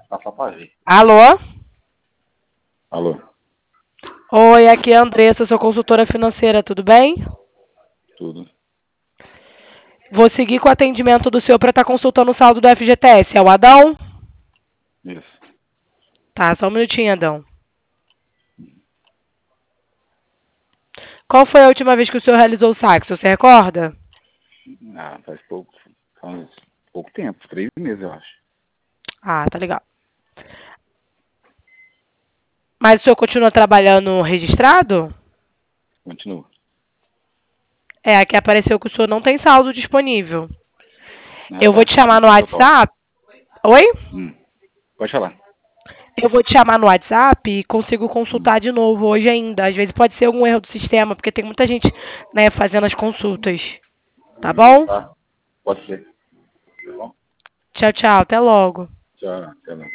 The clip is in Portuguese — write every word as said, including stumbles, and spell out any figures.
Tá só pra ver. Alô? Alô? Oi, aqui é a Andressa, sou consultora financeira, tudo bem? Tudo. Vou seguir com o atendimento do senhor para estar consultando o saldo do F G T S. É o Adão? Isso. Tá, só um minutinho, Adão. Qual foi a última vez que o senhor realizou o saque? Você recorda? Ah, faz pouco. Faz pouco tempo, três meses, eu acho. Ah, tá legal. Mas o senhor continua trabalhando registrado? Continua. É, aqui apareceu que o senhor não tem saldo disponível. Ah, Eu vou tá. te chamar no Então tá. WhatsApp. Oi? Hum. Pode falar. Eu vou te chamar no WhatsApp e consigo Hum. consultar de novo hoje ainda. Às vezes pode ser algum erro do sistema, porque tem muita gente, né, fazendo as consultas. Tá bom? Tá. Pode ser. Tá bom? Tchau, tchau. Até logo. Tchau. Até lá.